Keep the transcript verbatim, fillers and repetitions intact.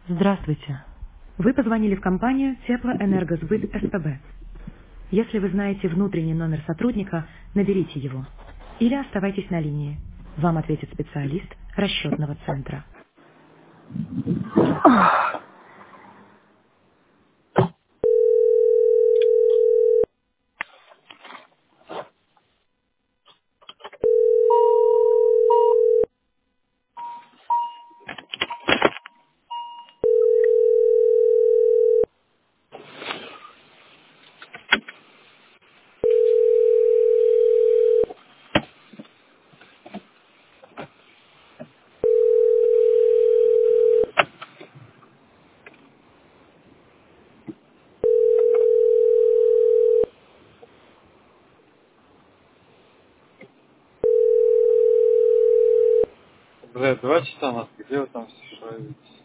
Здравствуйте. Вы позвонили в компанию Теплоэнергосбыт СПБ. Если вы знаете внутренний номер сотрудника, наберите его. Или оставайтесь на линии. Вам ответит специалист расчетного центра. Бля, два часа нас, где вы там шараете?